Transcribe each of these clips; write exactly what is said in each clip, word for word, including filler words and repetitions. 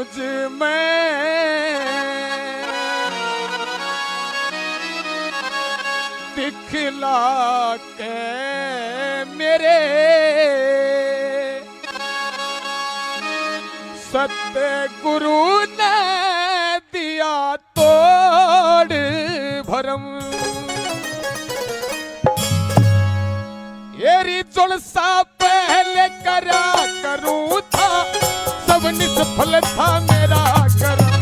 मुझ में दिखला के मेरे सतगुरु ने दिया तोड़ भरम। येरी जुलसा पहले करा करूं था, सब निष्फल था मेरा कर्म।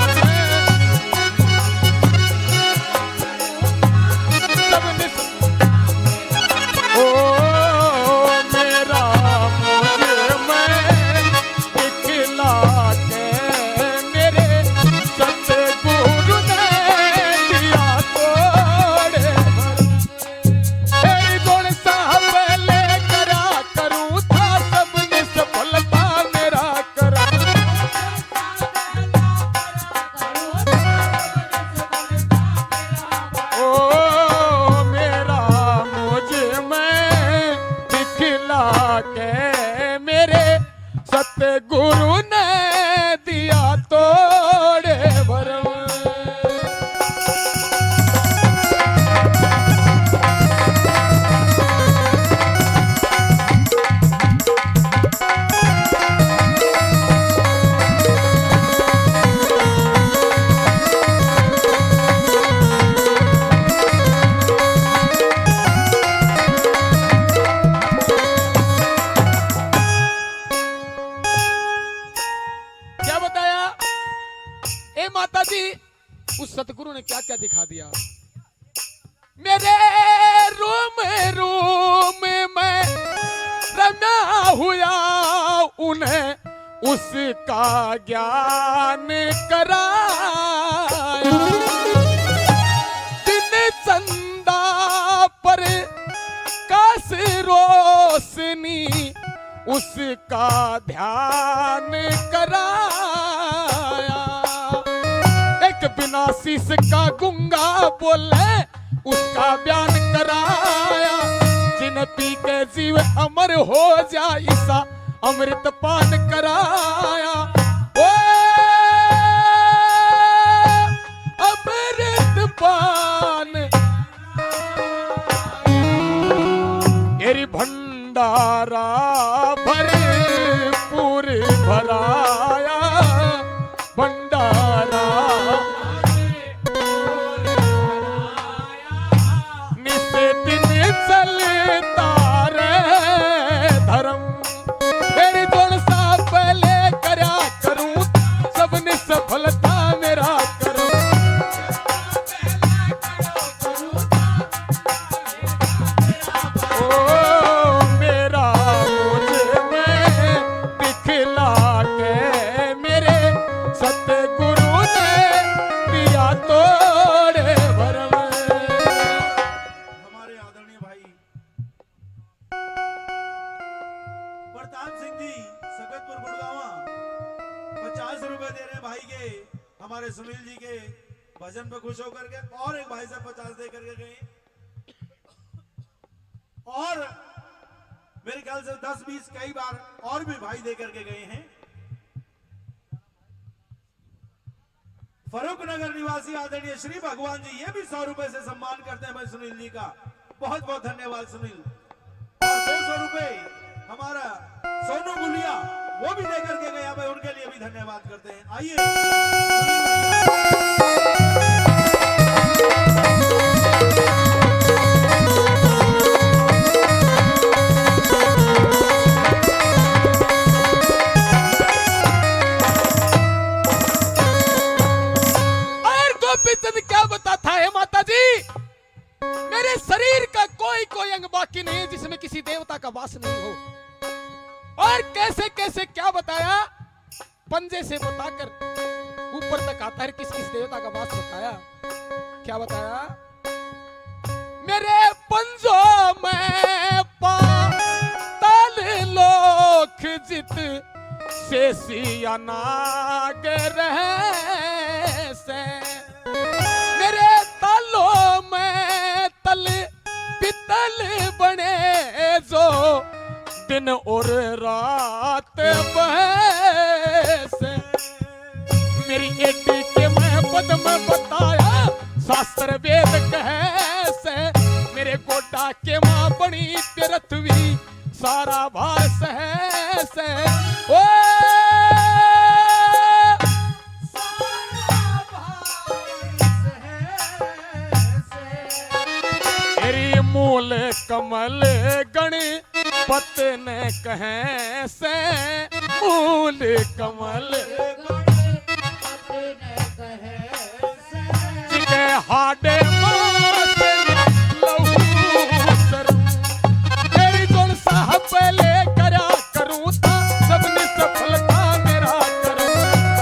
सब निष्फल ओ मेरा मुझ में दिखला के मेरे सतगुरु ने दिया तोड़ भरम। तेरी जुलसा पहले करा करूं था, सब निष्फल था मेरा कर्म। ओ मेरा मुझ में दिखला के मेरे सतगुरु ने दिया तोड़ भरम। क्या बताया ए माता जी, उस सतगुरु ने क्या क्या दिखा दिया। मेरे रूम रूम में रना हुआ उन्हें उसका ज्ञान कराया। दिन चंदा पर काश रोशनी उसका ध्यान कराया। एक बिना शीश का गुंगा बोले उसका बयान कराया। जिन पी के जीव अमर हो जाए ईसा अमृत पान कराया। ओ अमृत पान एरी भंडारा भरपूर भराया। भंडारा निस दिन चलता रे धर्म। मेरी जुलसा पहले करा करूं, सब निष्फलता मेरा कर्म। ओ मेरा मुझ में दिखला के मेरे सतगुरु ने दिया तोड़ भरम। हमारे आदरणीय भाई प्रताप सिंह जी सकतपुर गुड़गावा पचास रुपए दे रहे भाई के, हमारे सुनील जी के भजन पे खुश होकर के। और एक भाई साहब पचास दे करके गए, और मेरे ख्याल से दस बीस कई बार और भी भाई दे करके गए हैं। फरूक नगर निवासी आदरणीय श्री भगवान जी ये भी सौ रुपए से सम्मान करते हैं भाई सुनील जी का। बहुत बहुत धन्यवाद सुनील। और दो सौ रुपए हमारा सोनू गुलिया वो भी दे करके गया भाई, उनके लिए भी धन्यवाद करते हैं। आइए और गोपीचंद क्या बताता है माता जी, मेरे शरीर का कोई कोई अंग बाकी नहीं जिसमें किसी देवता का वास नहीं हो। और कैसे कैसे क्या बताया, पंजे से बताकर ऊपर तक आता है किस किस देवता का वास बताया। क्या बताया, मेरे पंजों में पाताल लोक जित शेषिया नाग रहे से। मेरे तालों में तल पितल बने जो दिन और रात बहसे। बेटा के मां बनी तेरथवी सारा भार सह सह ओ तेरी मूल कमल गण पत न कहें से मूल कमल जिके हाडे मास लहू सरम तेरी जोन साहब ले करा करूं ता सबने सफलता मेरा करूं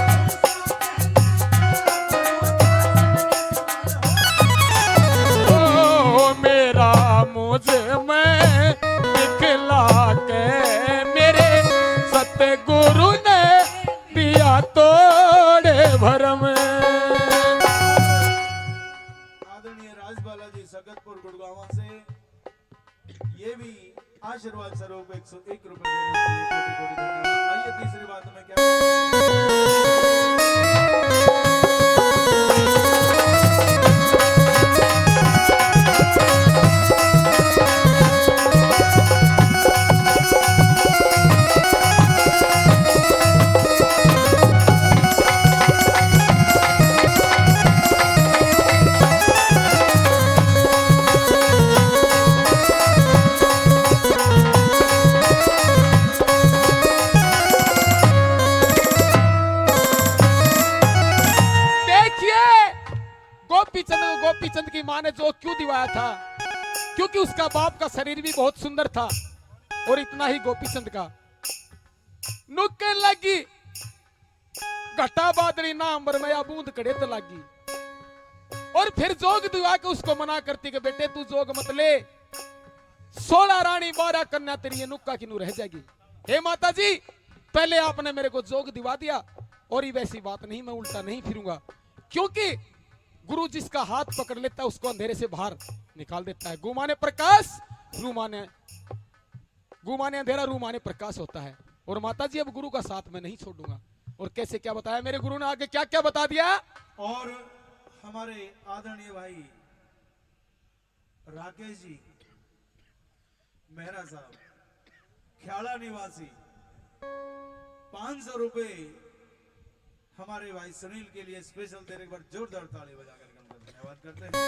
ओ मेरा मुझे मैं दिखला के मेरे सतगुरु ने दिया तोड़े भरम। सगतपुर गुड़गांव से ये भी आशीर्वाद स्वरूप एक सौ एक रुपए देने के लिए कोटि कोटि धन्यवाद। आइए तीसरी बात में क्या गोपीचंद की मां ने जो क्यों दिवाया था, क्योंकि उसका बाप का शरीर भी बहुत सुंदर था और इतना ही गोपीचंद का नुक्के लगी घटा बादली ना अंबर में या बूंद कड़े तो लगी और फिर जोग दिवा के उसको मना करती कि बेटे तू जोग मत ले, सोलह रानी बारह कन्या तेरी ये नुक्का की नू रह जाएगी। हे माता जी पहले आपने मेरे को जोग दिवा दिया और ये वैसी बात नहीं, मैं उल्टा नहीं फिरूंगा, क्योंकि गुरु जिसका हाथ पकड़ लेता है उसको अंधेरे से बाहर निकाल देता है। गुमा ने प्रकाश रूमा ने गुमा ने अंधेरा रूमा ने प्रकाश होता है। और माता जी अब गुरु का साथ मैं नहीं छोड़ूंगा। और कैसे क्या बताया मेरे गुरु ने, आगे क्या क्या बता दिया। और हमारे आदरणीय भाई राकेश जी मेहरा साहब ख्याला निवासी पांच सौ रुपए हमारे भाई सुनील के लिए स्पेशल देने एक बार जोरदार ताली बजाकर धन्यवाद करते हैं।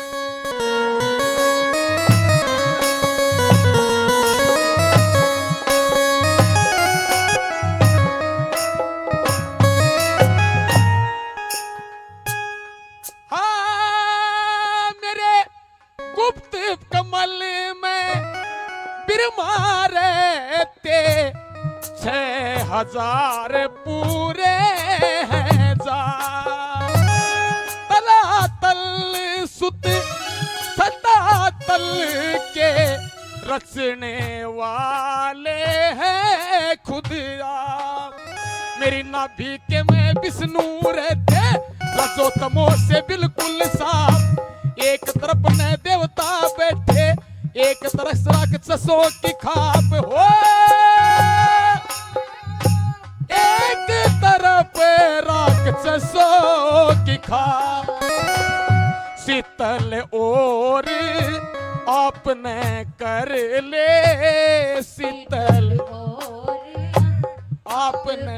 हाँ मेरे गुप्त कमल में बिरमा रहते छह हजार पूरे हैं जा तला तल सुत सदा तल के रचने वाले हैं खुद आप। मेरी नाभि के में विष्णु रहते रजोतमो से बिल्कुल साफ। एक तरफ में देवता बैठे एक तरफ राक्षसों की खाप हो। एक तरफ राक्षसों की खाप शीतल और आपने कर ले शीतल आपने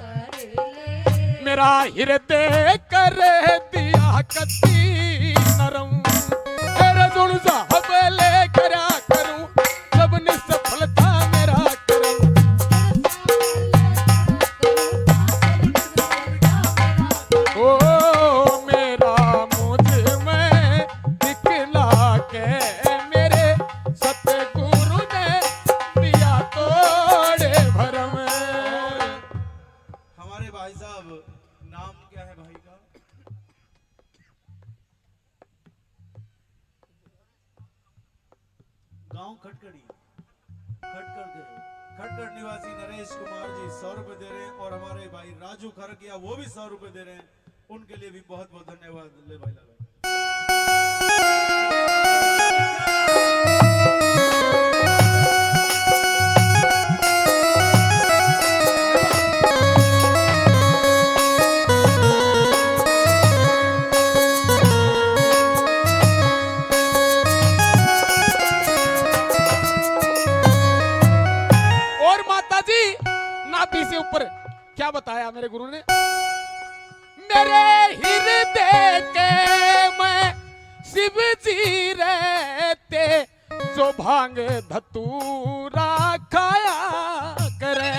मेरा हृदय कर दिया कति नरम। तेरे जुड़ साहब ले करा करूं सब निसफलता मेरा करम। ओ मेरा मुझ में दिखला के मेरे सतगुरु ने दिया तोड़े भरम। हमारे भाई साहब नाम क्या है भाई का? गांव खटकड़ी खटकड़ के खटकड़ निवासी नरेश कुमार जी सौ रुपए दे रहे हैं और हमारे भाई राजू खरकिया वो भी सौ रुपए दे रहे हैं। उनके लिए भी बहुत बहुत धन्यवाद। ले भाई लगा बताया मेरे गुरु ने, मेरे हृदय के मैं शिव जी रहते, जो भांग धतूरा खाया करे,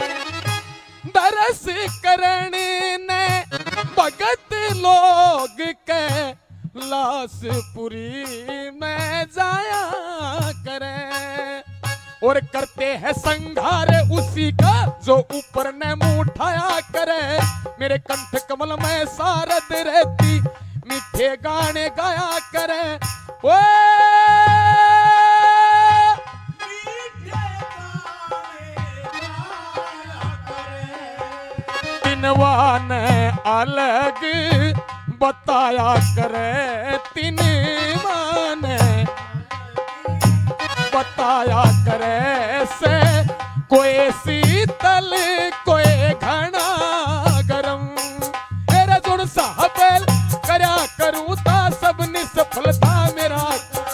दरस करने ने भगत लोग के लासपुरी में जाया करे, और करते हैं संघार उसी का जो ऊपर ने मुंह उठाया करे, मेरे कंठ कमल में सारद रहती मीठे गाने गाया करे, ओ तिनवान अलग बताया करे, तिनवान बताया करे से, कोई शीतल कोई घना गरम, मेरा जुड़ साहबेल करया करूं ता सब निसफलता मेरा,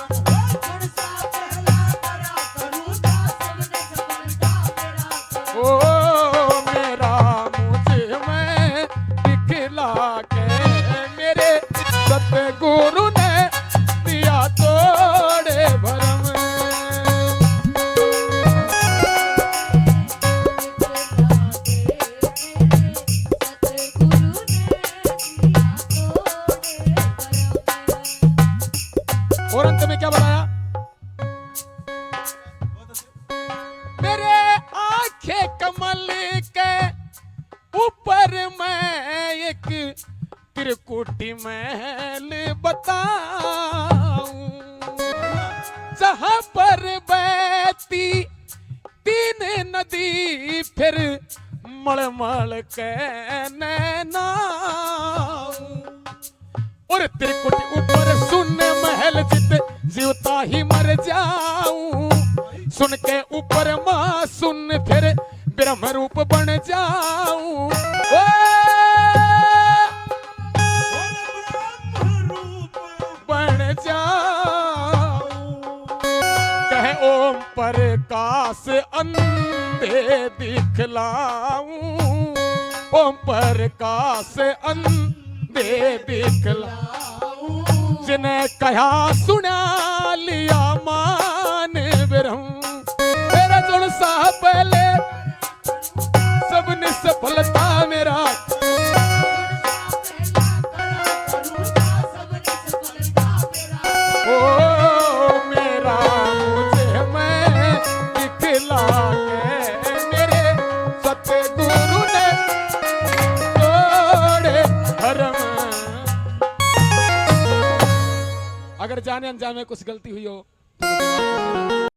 ओ मेरा मुझे में दिखला के मेरे सतगुरु ने दिया तोड़े भरम। और अंत में क्या बताया, मेरे आंखें कमल के ऊपर मैं एक त्रिकुटी महल बताऊं, जहां पर बहती तीन नदी फिर मलमल के नैना, और त्रिकुटी ऊपर सुन महल जित जीवता ही मर जाऊं, सुन के ऊपर मां सुन फिर ब्रह्म रूप बन जाऊं, ओ बन जाऊं, कहे ओम प्रकाश अंधे दिखलाऊं, ओम प्रकाश अंधे दिखलाऊं, जिन्हें कहा सुना लिया मान ब्रह्म, मेरा जुड़ सा पहले सब निसफलता मेरा, ओ मेरा मुझे मैं दिखला के मेरे सतगुरु ने तोड़े भरम। अगर जाने अनजाने में कुछ गलती हुई हो तो